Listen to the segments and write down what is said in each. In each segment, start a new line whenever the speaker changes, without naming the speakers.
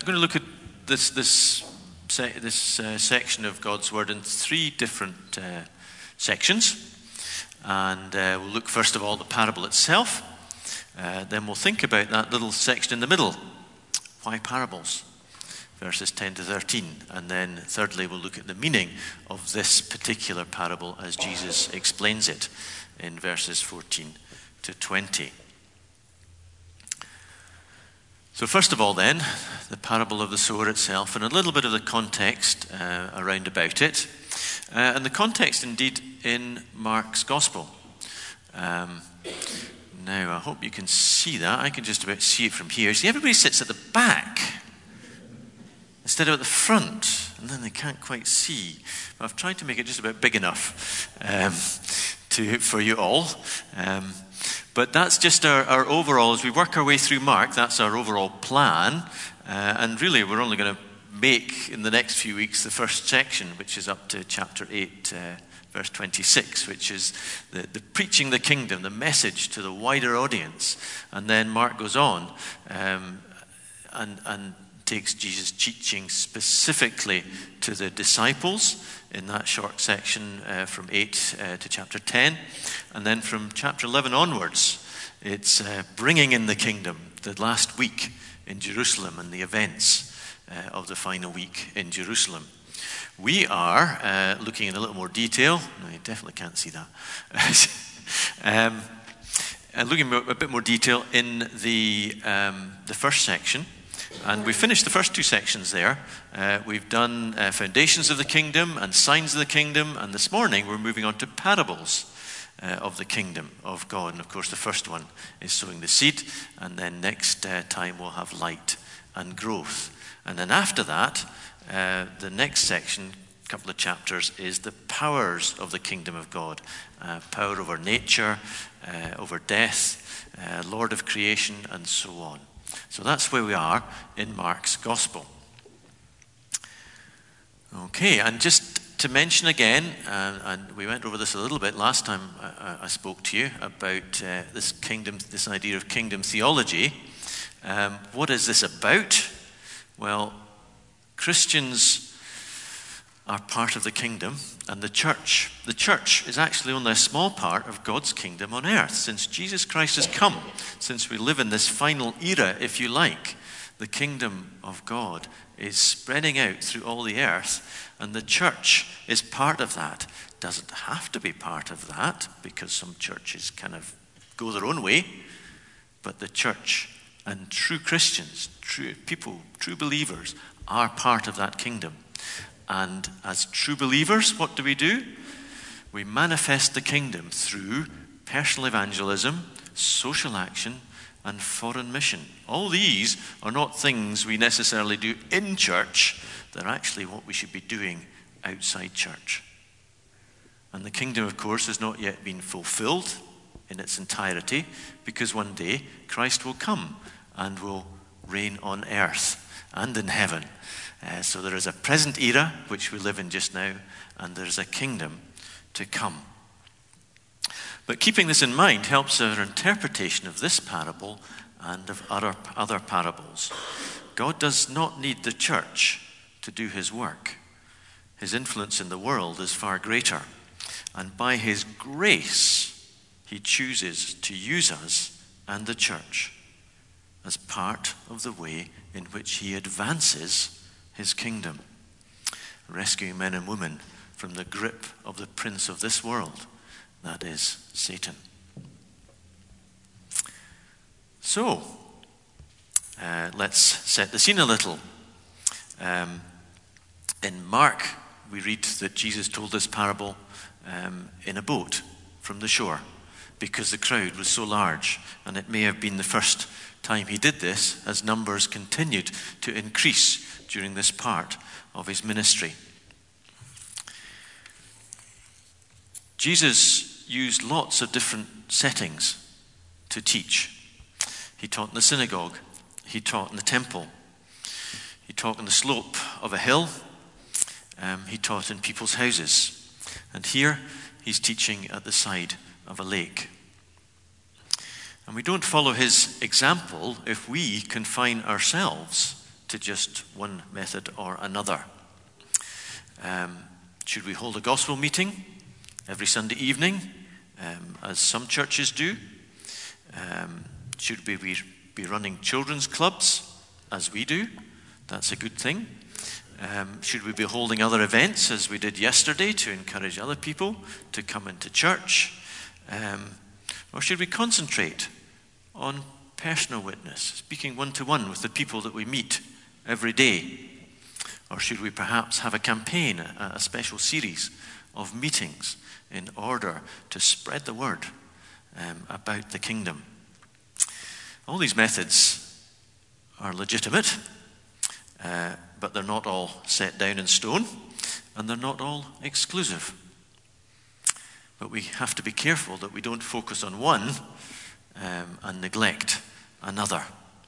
I'm going to look at this section of God's Word in three different sections. And we'll look first of all at the parable itself. Then we'll think about that little section in the middle. Why parables? Verses 10 to 13. And then thirdly, we'll look at the meaning of this particular parable as Jesus explains it in verses 14 to 20. So first of all then, the parable of the sower itself and a little bit of the context around about it. And the context indeed in Mark's Gospel. Now I hope you can see that. I can just about see it from here. See, everybody sits at the back instead of at the front, and then they can't quite see. But I've tried to make it just about big enough for you all. But that's just our overall, as we work our way through Mark, that's our overall plan. And really, we're only going to make, in the next few weeks, the first section, which is up to chapter 8, verse 26, which is the preaching the kingdom, the message to the wider audience. And then Mark goes on and takes Jesus' teaching specifically to the disciples in that short section from 8 to chapter 10. And then from chapter 11 onwards, it's bringing in the kingdom, the last week in Jerusalem and the events of the final week in Jerusalem. We are looking in a little more detail. No, you definitely can't see that. Looking a bit more detail in the first section. And we finished the first two sections there. We've done foundations of the kingdom and signs of the kingdom. And this morning we're moving on to parables of the kingdom of God. And of course the first one is sowing the seed. And then next time we'll have light and growth. And then after that, the next section, a couple of chapters, is the powers of the kingdom of God. Power over nature, over death, Lord of creation, and so on. So that's where we are in Mark's Gospel. Okay, and just to mention again, and we went over this a little bit last time I spoke to you about this idea of kingdom theology. What is this about? Well, Christians are part of the kingdom, and the church is actually only a small part of God's kingdom on earth. Since Jesus Christ has come, since we live in this final era, if you like, the kingdom of God is spreading out through all the earth, and the church is part of that. Doesn't have to be part of that, because some churches kind of go their own way, but the church and true Christians, true people, true believers are part of that kingdom. And as true believers, what do? We manifest the kingdom through personal evangelism, social action, and foreign mission. All these are not things we necessarily do in church. They're actually what we should be doing outside church. And the kingdom, of course, has not yet been fulfilled in its entirety, because one day Christ will come and will reign on earth and in heaven. So there is a present era, which we live in just now, and there's a kingdom to come. But keeping this in mind helps our interpretation of this parable and of other parables. God does not need the church to do his work. His influence in the world is far greater. And by his grace, he chooses to use us and the church as part of the way in which he advances his kingdom, rescuing men and women from the grip of the prince of this world, that is Satan. So, let's set the scene a little. In Mark, we read that Jesus told this parable in a boat from the shore, because the crowd was so large, and it may have been the first time he did this as numbers continued to increase during this part of his ministry. Jesus used lots of different settings to teach. He taught in the synagogue. He taught in the temple. He taught on the slope of a hill. He taught in people's houses. And here he's teaching at the side of a lake. And we don't follow his example if we confine ourselves to just one method or another. Should we hold a gospel meeting every Sunday evening, as some churches do? Should we be running children's clubs, as we do? That's a good thing. Should we be holding other events, as we did yesterday, to encourage other people to come into church? Or should we concentrate on personal witness, speaking one-to-one with the people that we meet every day? Or should we perhaps have a campaign, a special series of meetings in order to spread the word about the kingdom? All these methods are legitimate, but they're not all set down in stone, and they're not all exclusive. But we have to be careful that we don't focus on one and neglect another.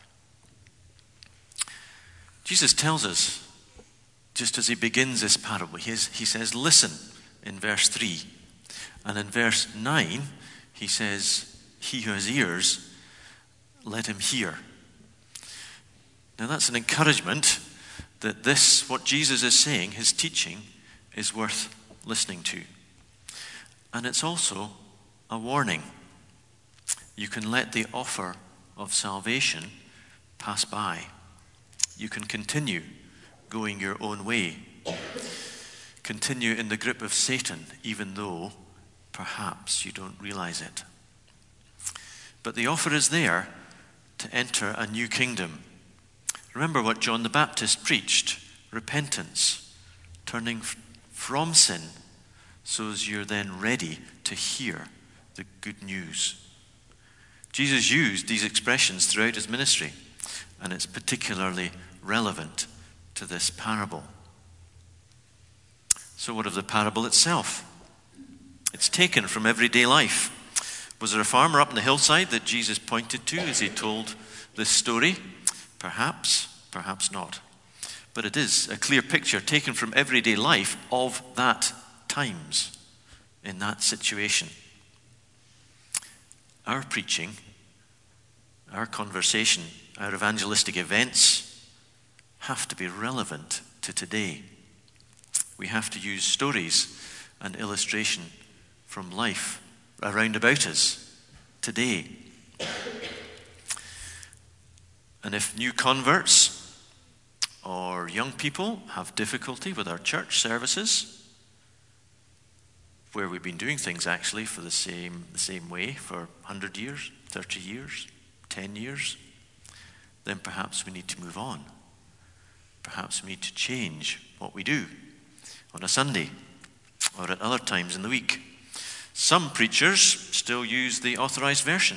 Jesus tells us, just as he begins this parable, he says, listen, in verse 3. And in verse 9, he says, he who has ears, let him hear. Now that's an encouragement that this, what Jesus is saying, his teaching, is worth listening to. And it's also a warning. You can let the offer of salvation pass by. You can continue going your own way. Continue in the grip of Satan, even though perhaps you don't realize it. But the offer is there to enter a new kingdom. Remember what John the Baptist preached: repentance, turning from sin, so as you're then ready to hear the good news. Jesus used these expressions throughout his ministry, and it's particularly relevant to this parable. So what of the parable itself? It's taken from everyday life. Was there a farmer up on the hillside that Jesus pointed to as he told this story? Perhaps, perhaps not. But it is a clear picture taken from everyday life of that times, in that situation. Our preaching, our conversation, our evangelistic events have to be relevant to today. We have to use stories and illustration from life around about us today. And if new converts or young people have difficulty with our church services, where we've been doing things actually for the same way for 100 years, 30 years, 10 years, then perhaps we need to move on. Perhaps we need to change what we do on a Sunday or at other times in the week. Some preachers still use the Authorized Version.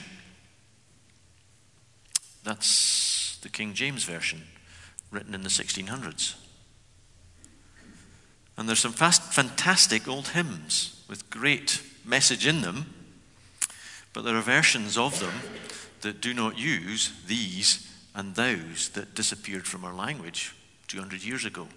That's the King James Version, written in the 1600s. And there's some fantastic old hymns with great message in them, but there are versions of them that do not use these and thous that disappeared from our language 200 years ago.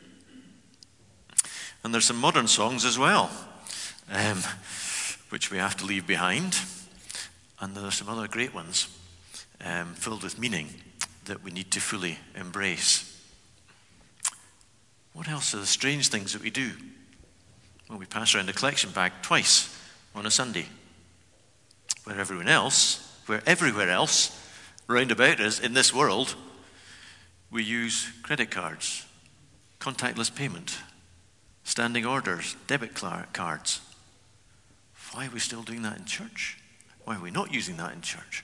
And there's some modern songs as well, which we have to leave behind. And there are some other great ones filled with meaning that we need to fully embrace. What else are the strange things that we do? Well, we pass around a collection bag twice on a Sunday, where everywhere else round about us in this world, we use credit cards, contactless payment, standing orders, debit cards. Why are we still doing that in church? Why are we not using that in church?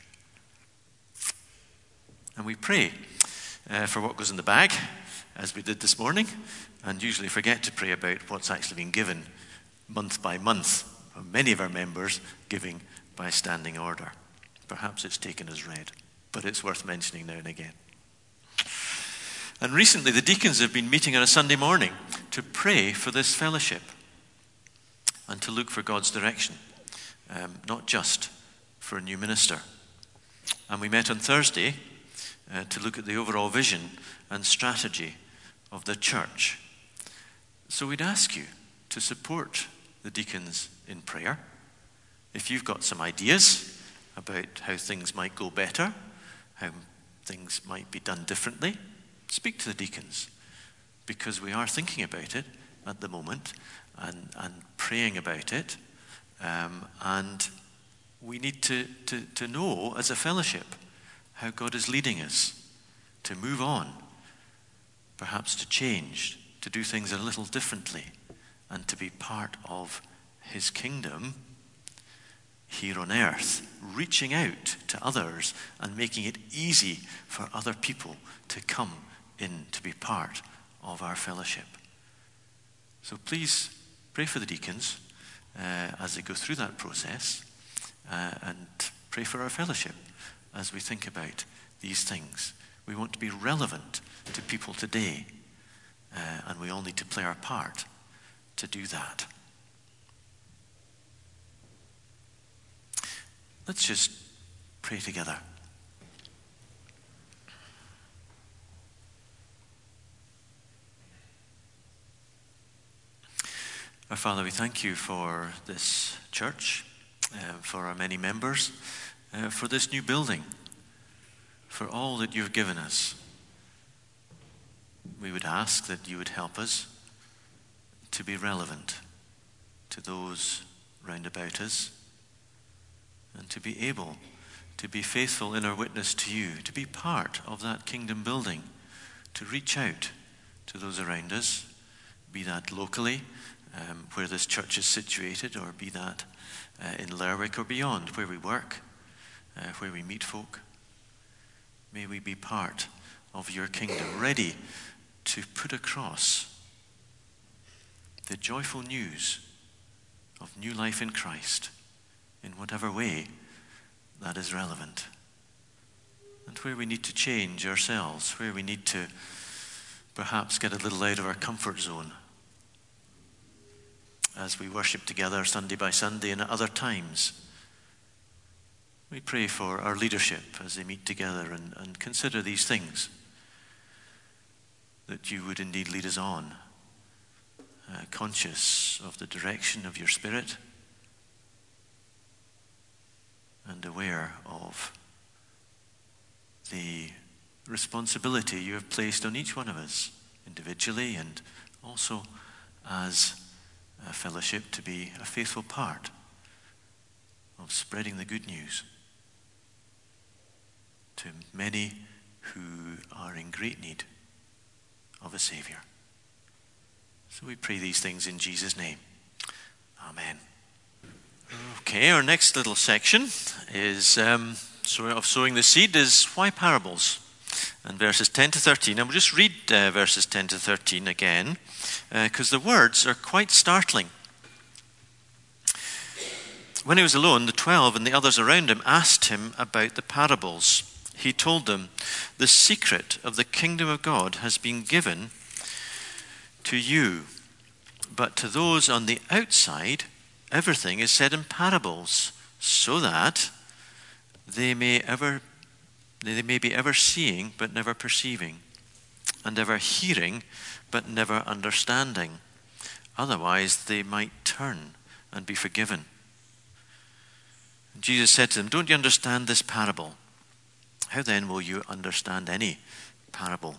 And we pray for what goes in the bag, as we did this morning, and usually forget to pray about what's actually been given month by month. Many of our members giving by standing order. Perhaps it's taken as read, but it's worth mentioning now and again. And recently the deacons have been meeting on a Sunday morning to pray for this fellowship and to look for God's direction, not just for a new minister. And we met on Thursday to look at the overall vision and strategy of the church. So we'd ask you to support the deacons in prayer. If you've got some ideas about how things might go better, how things might be done differently, speak to the deacons, because we are thinking about it at the moment and praying about it. And we need to know as a fellowship how God is leading us to move on, perhaps to change, to do things a little differently, and to be part of his kingdom here on earth, reaching out to others and making it easy for other people to come in to be part of our fellowship. So please pray for the deacons as they go through that process, and pray for our fellowship as we think about these things. We want to be relevant to people today, and we all need to play our part to do that. Let's just pray together. Our Father, we thank you for this church, for our many members, for this new building, for all that you've given us. We would ask that you would help us to be relevant to those round about us, and to be able to be faithful in our witness to you, to be part of that kingdom building, to reach out to those around us, be that locally, where this church is situated, or be that in Lerwick or beyond, where we work, where we meet folk. May we be part of your kingdom, ready to put across the joyful news of new life in Christ in whatever way that is relevant. And where we need to change ourselves, where we need to perhaps get a little out of our comfort zone as we worship together Sunday by Sunday and at other times. We pray for our leadership as they meet together and consider these things, that you would indeed lead us on, conscious of the direction of your Spirit and aware of the responsibility you have placed on each one of us individually and also as a fellowship to be a faithful part of spreading the good news to many who are in great need of a Savior. So we pray these things in Jesus' name. Amen. Okay, our next little section is of sowing the seed is why parables? And verses 10 to 13. And we'll just read verses 10 to 13 again, because the words are quite startling. When he was alone, the 12 and the others around him asked him about the parables. He told them, "The secret of the kingdom of God has been given to you, but to those on the outside, everything is said in parables, so that they may be ever seeing but never perceiving, and ever hearing but never understanding. Otherwise they might turn and be forgiven." And Jesus said to them, "Don't you understand this parable? How then will you understand any parable?"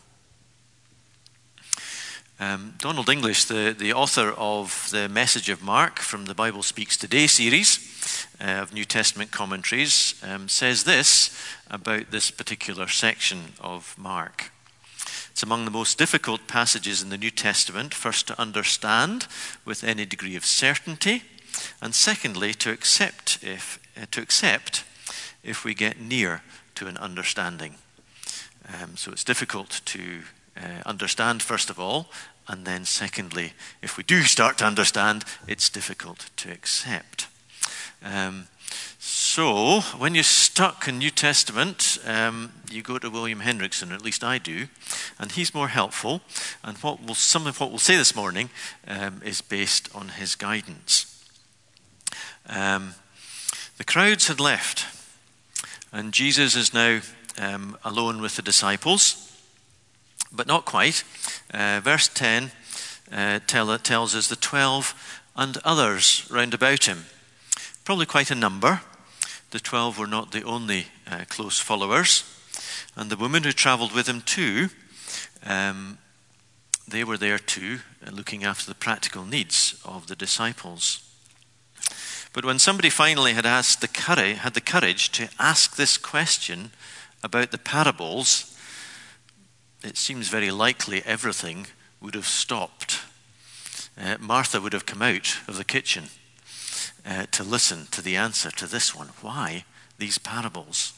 Donald English, the author of the Message of Mark from the Bible Speaks Today series of New Testament commentaries, says this about this particular section of Mark. It's among the most difficult passages in the New Testament, first to understand with any degree of certainty, and secondly to accept if we get near to an understanding. So it's difficult to understand, first of all, and then secondly, if we do start to understand, it's difficult to accept. So when you're stuck in New Testament, you go to William Hendrickson, or at least I do, and he's more helpful. And some of what we'll say this morning is based on his guidance. The crowds had left, and Jesus is now alone with the disciples. But not quite. Verse 10 tells us the 12 and others round about him. Probably quite a number. The 12 were not the only close followers. And the woman who travelled with him too they were there too, looking after the practical needs of the disciples. But when somebody finally had the courage to ask this question about the parables, it seems very likely everything would have stopped. Martha would have come out of the kitchen to listen to the answer to this one. Why these parables?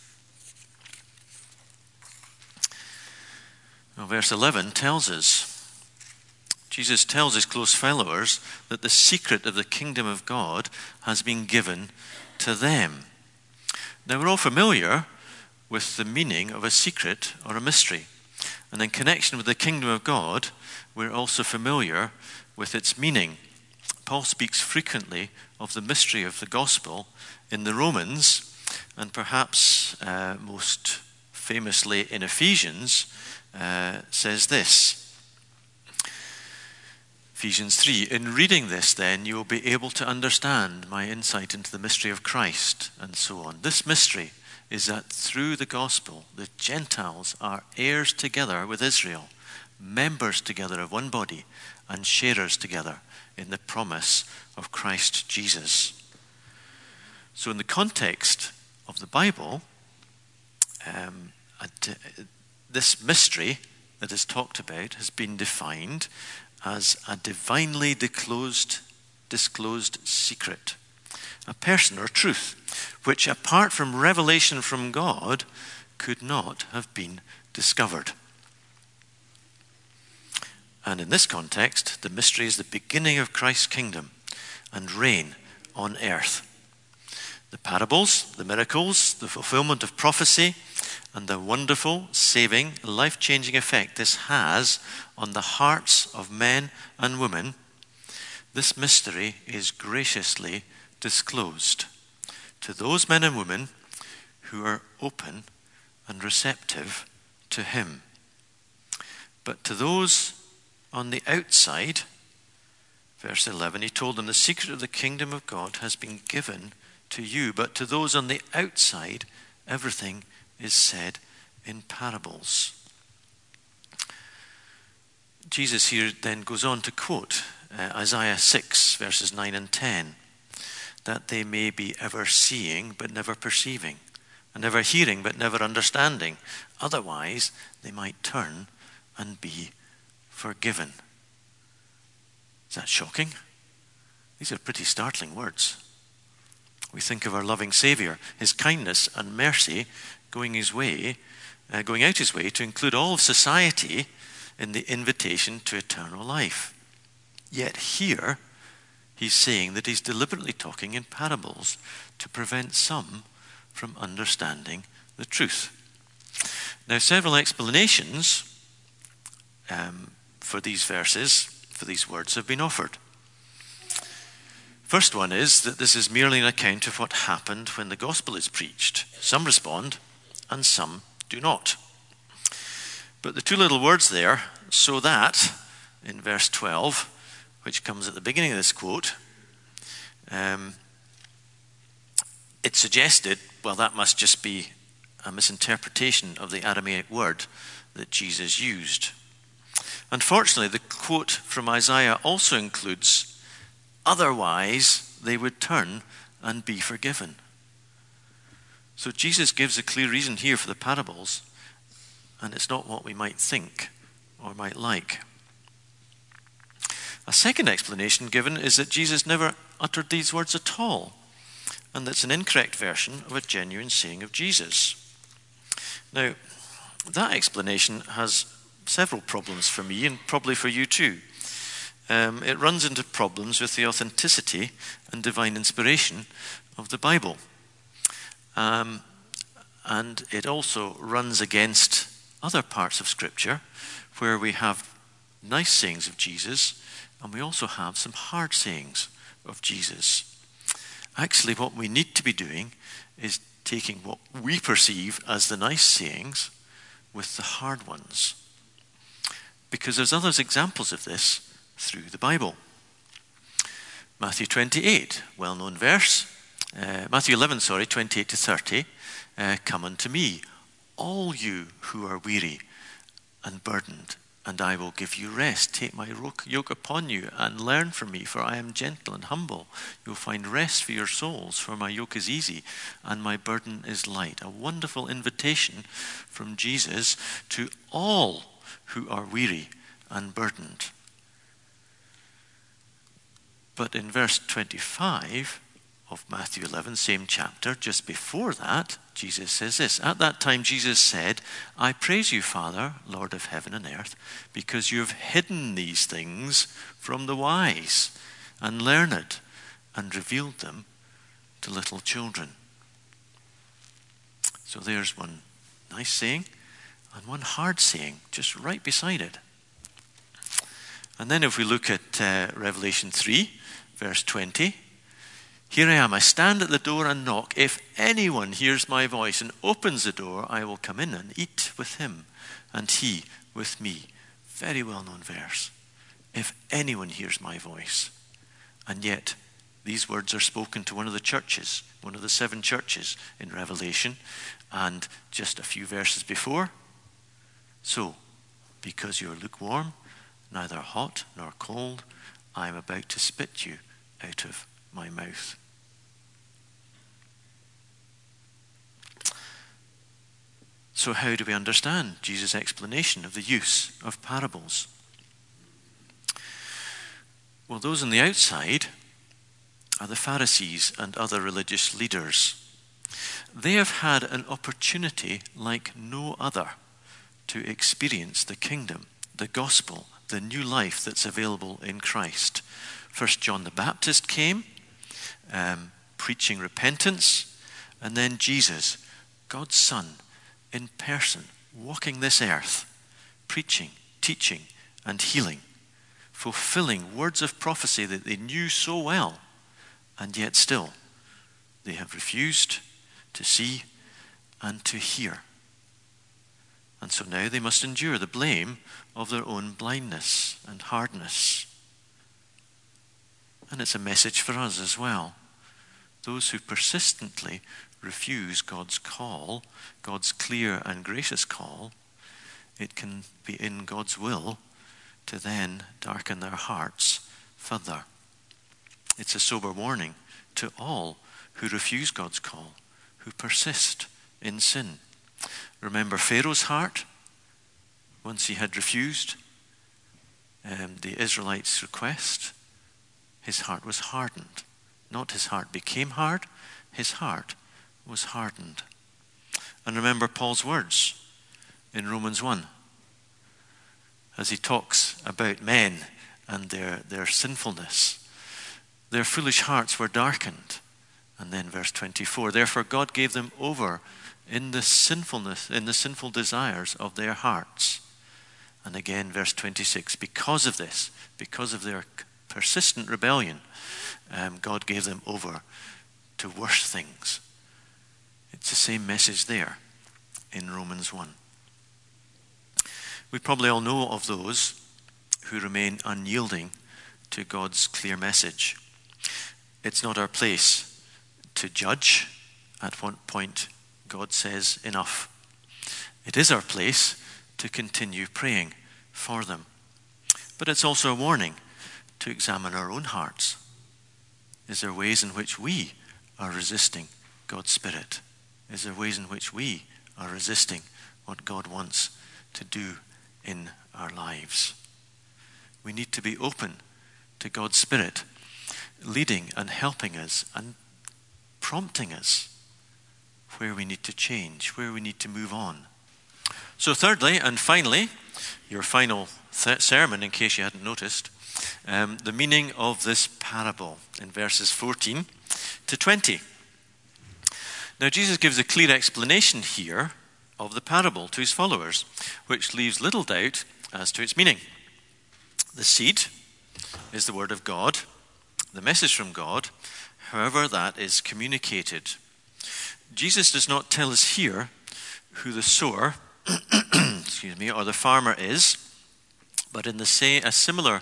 Well, verse 11 tells us, Jesus tells his close followers that the secret of the kingdom of God has been given to them. Now, we're all familiar with the meaning of a secret or a mystery. And in connection with the kingdom of God, we're also familiar with its meaning. Paul speaks frequently of the mystery of the gospel in the Romans, and perhaps most famously in Ephesians, says this. Ephesians 3, in reading this then, you will be able to understand my insight into the mystery of Christ, and so on. This mystery is that through the gospel, the Gentiles are heirs together with Israel, members together of one body, and sharers together in the promise of Christ Jesus. So in the context of the Bible, this mystery that is talked about has been defined as a divinely disclosed secret, a person or truth, which apart from revelation from God could not have been discovered. And in this context, the mystery is the beginning of Christ's kingdom and reign on earth. The parables, the miracles, the fulfillment of prophecy, and the wonderful, saving, life-changing effect this has on the hearts of men and women, this mystery is graciously disclosed to those men and women who are open and receptive to him. But to those on the outside, verse 11, he told them, the secret of the kingdom of God has been given to you, but to those on the outside, everything is said in parables. Jesus here then goes on to quote Isaiah 6, verses 9 and 10, that they may be ever seeing but never perceiving, and ever hearing but never understanding. Otherwise, they might turn and be forgiven. Is that shocking? These are pretty startling words. We think of our loving Savior, his kindness and mercy going out his way to include all of society in the invitation to eternal life. Yet here, he's saying that he's deliberately talking in parables to prevent some from understanding the truth. Now, several explanations for these verses, for these words, have been offered. First one is that this is merely an account of what happened when the gospel is preached. Some respond and some do not. But the two little words there, so that, in verse 12, which comes at the beginning of this quote, it suggested, well, that must just be a misinterpretation of the Aramaic word that Jesus used. Unfortunately, the quote from Isaiah also includes, otherwise they would turn and be forgiven. So Jesus gives a clear reason here for the parables, and it's not what we might think or might like. A second explanation given is that Jesus never uttered these words at all, and that's an incorrect version of a genuine saying of Jesus. Now, that explanation has several problems for me and probably for you too. It runs into problems with the authenticity and divine inspiration of the Bible. And it also runs against other parts of Scripture where we have nice sayings of Jesus and we also have some hard sayings of Jesus. Actually, what we need to be doing is taking what we perceive as the nice sayings with the hard ones. Because there's other examples of this through the Bible. Matthew 28, well-known verse. Matthew 11, 28 to 30. Come unto me, all you who are weary and burdened, and I will give you rest. Take my yoke upon you and learn from me, for I am gentle and humble. You will find rest for your souls, for my yoke is easy and my burden is light. A wonderful invitation from Jesus to all who are weary and burdened. But in verse 25 of Matthew 11, same chapter, just before that, Jesus says this. At that time Jesus said, I praise you, Father, Lord of heaven and earth, because you have hidden these things from the wise and learned and revealed them to little children. So there's one nice saying and one hard saying just right beside it. And then if we look at Revelation 3, verse 20, here I am, I stand at the door and knock. If anyone hears my voice and opens the door, I will come in and eat with him and he with me. Very well-known verse. If anyone hears my voice. And yet, these words are spoken to one of the churches, one of the 7 churches in Revelation, and just a few verses before. So, because you are lukewarm, neither hot nor cold, I am about to spit you out of my mouth. So how do we understand Jesus' explanation of the use of parables? Well, those on the outside are the Pharisees and other religious leaders. They have had an opportunity like no other to experience the kingdom, the gospel, the new life that's available in Christ. First John the Baptist came, preaching repentance, and then Jesus, God's Son, in person, walking this earth, preaching, teaching, and healing, fulfilling words of prophecy that they knew so well, and yet still they have refused to see and to hear. And so now they must endure the blame of their own blindness and hardness. And it's a message for us as well. Those who persistently refuse God's call, God's clear and gracious call, it can be in God's will to then darken their hearts further. It's a sober warning to all who refuse God's call, who persist in sin. Remember Pharaoh's heart? Once he had refused the Israelites' request, his heart was hardened. Not his heart became hard, his heart was hardened. And remember Paul's words in Romans 1 as he talks about men and their sinfulness. Their foolish hearts were darkened. And then verse 24, therefore God gave them over in the sinful desires of their hearts. And again verse 26, because of this, because of their persistent rebellion, God gave them over to worse things. It's the same message there in Romans 1. We probably all know of those who remain unyielding to God's clear message. It's not our place to judge at what point God says enough. It is our place to continue praying for them. But it's also a warning to examine our own hearts. Is there ways in which we are resisting God's Spirit? Is there ways in which we are resisting what God wants to do in our lives? We need to be open to God's Spirit, leading and helping us and prompting us where we need to change, where we need to move on. So thirdly and finally, your final sermon, in case you hadn't noticed, the meaning of this parable in verses 14 to 20. Now Jesus gives a clear explanation here of the parable to his followers, which leaves little doubt as to its meaning. The seed is the word of God, the message from God, however that is communicated. Jesus does not tell us here who the sower, or the farmer is, but in a similar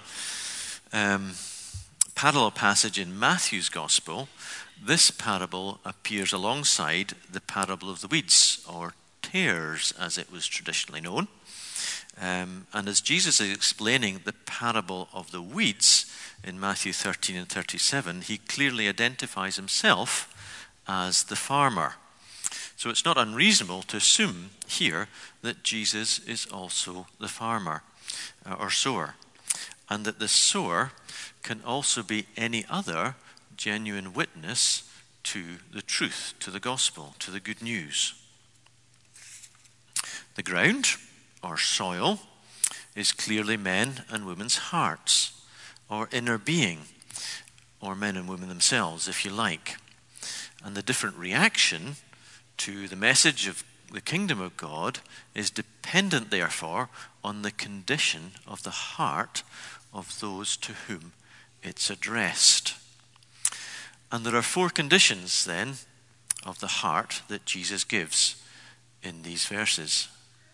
parallel passage in Matthew's Gospel, this parable appears alongside the parable of the weeds, or tares as it was traditionally known. And as Jesus is explaining the parable of the weeds in Matthew 13 and 37, he clearly identifies himself as the farmer. So it's not unreasonable to assume here that Jesus is also the farmer or sower, and that the sower can also be any other genuine witness to the truth, to the gospel, to the good news. The ground, or soil, is clearly men and women's hearts, or inner being, or men and women themselves, if you like. And the different reaction to the message of the kingdom of God is dependent, therefore, on the condition of the heart of those to whom it's addressed. And there are 4 conditions, then, of the heart that Jesus gives in these verses.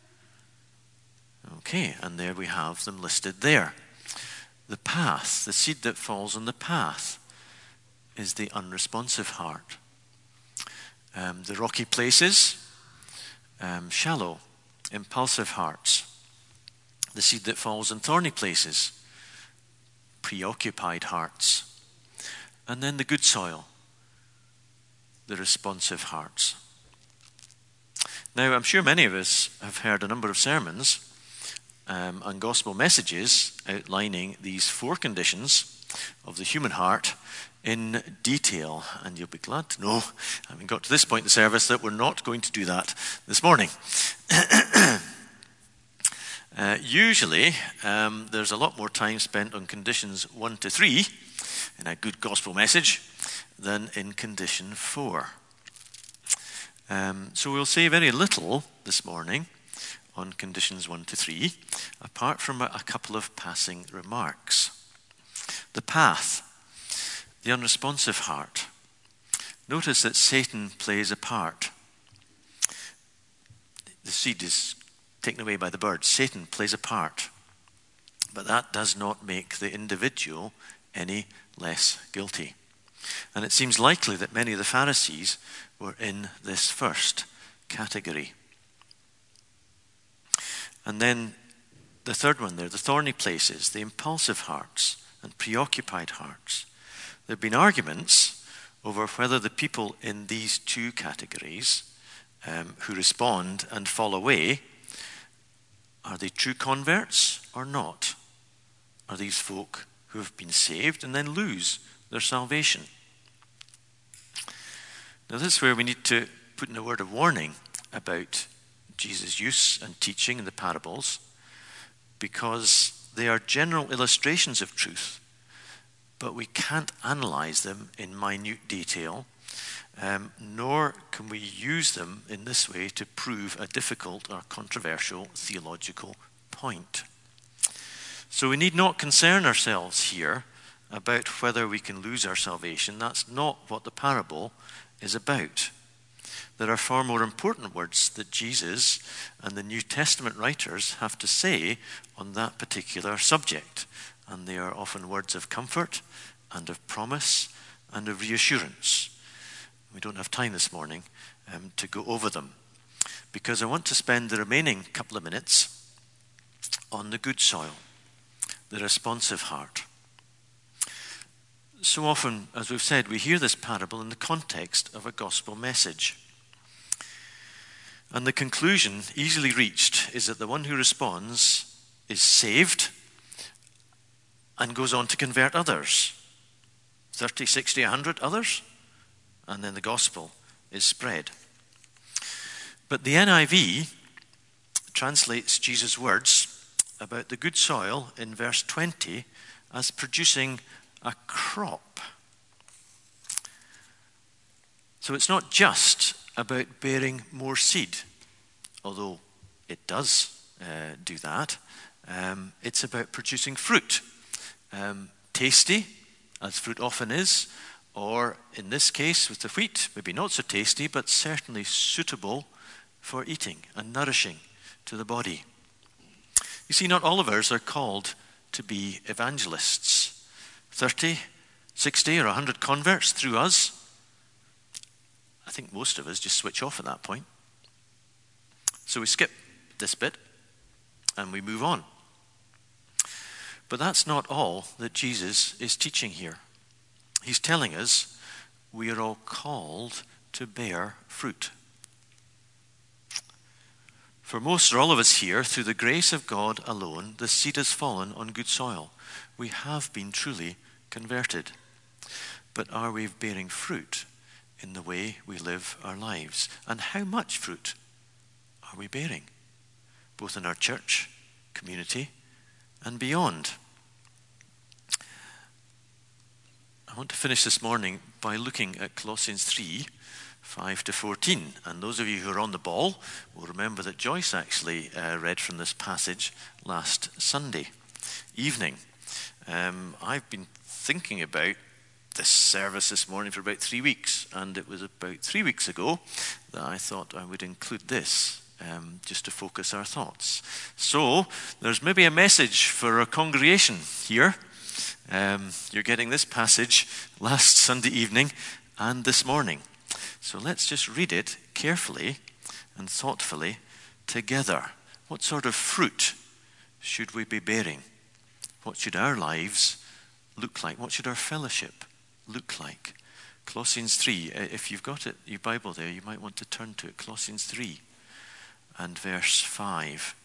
Okay, and there we have them listed there. The path, the seed that falls on the path, is the unresponsive heart. The rocky places, shallow, impulsive hearts. The seed that falls in thorny places, preoccupied hearts. And then the good soil, the responsive hearts. Now, I'm sure many of us have heard a number of sermons and gospel messages outlining these 4 conditions of the human heart in detail. And you'll be glad to know, having got to this point in the service, that we're not going to do that this morning. Usually, there's a lot more time spent on conditions 1 to 3 in a good gospel message than in condition 4. So we'll say very little this morning on conditions 1 to 3, apart from a couple of passing remarks. The path, the unresponsive heart. Notice that Satan plays a part. The seed is taken away by the birds. Satan plays a part. But that does not make the individual any less guilty. And it seems likely that many of the Pharisees were in this first category. And then the third one there, the thorny places, the impulsive hearts and preoccupied hearts. There have been arguments over whether the people in these 2 categories who respond and fall away, are they true converts or not? Are these folk who have been saved and then lose their salvation? Now this is where we need to put in a word of warning about Jesus' use and teaching in the parables, because they are general illustrations of truth, but we can't analyze them in minute detail, nor can we use them in this way to prove a difficult or controversial theological point. So we need not concern ourselves here about whether we can lose our salvation. That's not what the parable is about. There are far more important words that Jesus and the New Testament writers have to say on that particular subject. And they are often words of comfort and of promise and of reassurance. We don't have time this morning to go over them, because I want to spend the remaining couple of minutes on the good soil, the responsive heart. So often, as we've said, we hear this parable in the context of a gospel message. And the conclusion easily reached is that the one who responds is saved and goes on to convert others. 30, 60, 100 others. And then the gospel is spread. But the NIV translates Jesus' words about the good soil in verse 20 as producing a crop. So it's not just about bearing more seed, although it does do that. It's about producing fruit. Tasty, as fruit often is, or in this case with the wheat, maybe not so tasty, but certainly suitable for eating and nourishing to the body. You see, not all of us are called to be evangelists. 30, 60, or 100 converts through us. I think most of us just switch off at that point. So we skip this bit and we move on. But that's not all that Jesus is teaching here. He's telling us we are all called to bear fruit. For most or all of us here, through the grace of God alone, the seed has fallen on good soil. We have been truly converted. But are we bearing fruit in the way we live our lives? And how much fruit are we bearing? Both in our church, community, and beyond. I want to finish this morning by looking at Colossians 3, 5 to 14. And those of you who are on the ball will remember that Joyce actually read from this passage last Sunday evening. I've been thinking about this service this morning for about 3 weeks, and it was about 3 weeks ago that I thought I would include this just to focus our thoughts. So there's maybe a message for our congregation here. You're getting this passage last Sunday evening and this morning. So let's just read it carefully and thoughtfully together. What sort of fruit should we be bearing? What should our lives look like? What should our fellowship look like? Colossians 3, if you've got it, your Bible there, you might want to turn to it. Colossians 3 and verse 5.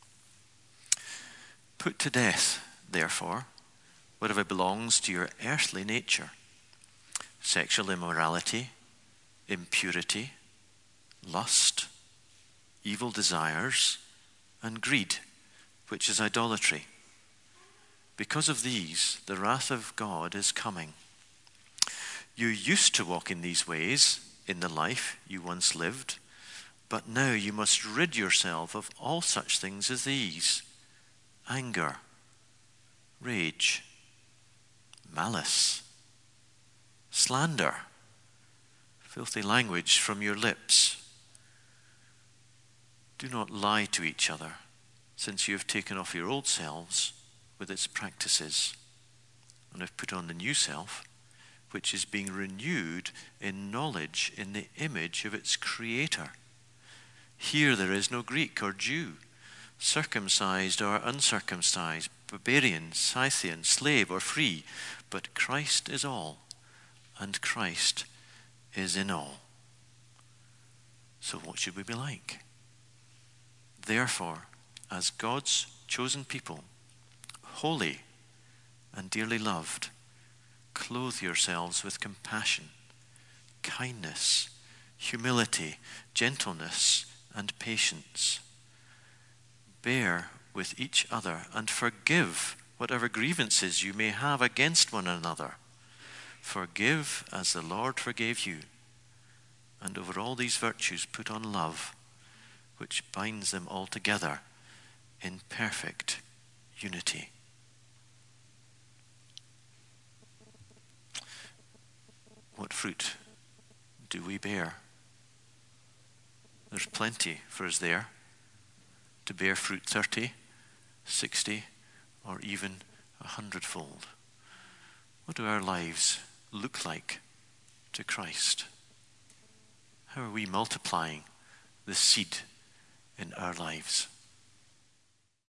Put to death, therefore, whatever belongs to your earthly nature: sexual immorality, impurity, lust, evil desires, and greed, which is idolatry. Because of these, the wrath of God is coming. You used to walk in these ways in the life you once lived, but now you must rid yourself of all such things as these: anger, rage, malice, slander, filthy language from your lips. Do not lie to each other, since you have taken off your old selves with its practices, and have put on the new self, which is being renewed in knowledge in the image of its Creator. Here there is no Greek or Jew, circumcised or uncircumcised, barbarian, Scythian, slave or free, but Christ is all, and Christ is in all. So what should we be like? Therefore, as God's chosen people, holy and dearly loved, clothe yourselves with compassion, kindness, humility, gentleness, and patience. Bear with each other and forgive whatever grievances you may have against one another. Forgive as the Lord forgave you. And over all these virtues put on love, which binds them all together in perfect unity. What fruit do we bear? There's plenty for us there to bear fruit 30, 60, or even 100-fold. What do our lives look like to Christ? How are we multiplying the seed in our lives?